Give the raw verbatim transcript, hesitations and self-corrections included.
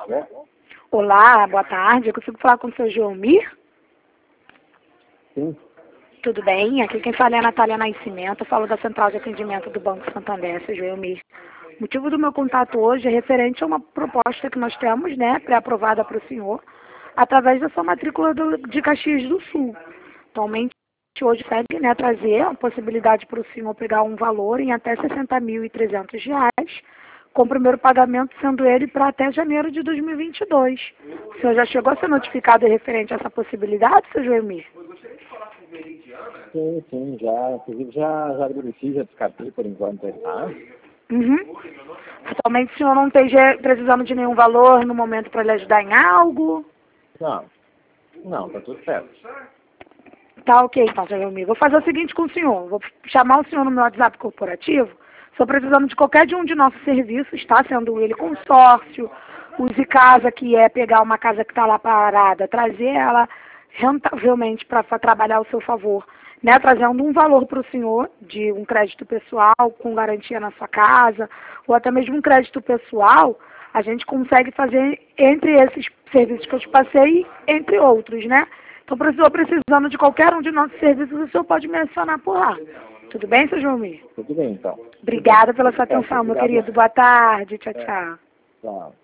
Alô? Olá, boa tarde. Eu consigo falar com o seu Joelmir? Sim. Tudo bem? Aqui quem fala é a Natália Nascimento. Eu falo da Central de Atendimento do Banco Santander, seu Joelmir. O motivo do meu contato hoje é referente a uma proposta que nós temos, né, pré-aprovada para o senhor, através da sua matrícula do, de Caxias do Sul. Atualmente, hoje segue, né, trazer a possibilidade para o senhor pegar um valor em até sessenta mil e trezentos reais, com o primeiro pagamento sendo ele para até janeiro de dois mil e vinte e dois. O senhor já chegou a ser notificado referente a essa possibilidade, seu Joelmir? Sim, sim, já. Inclusive já, já agradeci, já descartei por enquanto aí, tá? Uhum. Atualmente o senhor não esteja precisando de nenhum valor no momento para lhe ajudar em algo? Não, não, tá tudo certo. Tá ok, então, seu Joelmir. Vou fazer o seguinte com o senhor. Vou chamar o senhor no meu WhatsApp corporativo. Estou precisando de qualquer de um de nossos serviços, tá? Sendo ele consórcio, use casa, que é pegar uma casa que está lá parada, trazer ela rentavelmente para trabalhar ao seu favor, né? Trazendo um valor para o senhor de um crédito pessoal com garantia na sua casa, ou até mesmo um crédito pessoal, a gente consegue fazer entre esses serviços que eu te passei, entre outros, né? Então, se eu precisando de qualquer um de nossos serviços, o senhor pode me acionar por lá. Tudo bem, seu Joelmir? Tudo bem, então. Obrigada pela sua Tudo certo, atenção, meu obrigado. querido. Boa tarde. Tchau, É, tchau. tchau.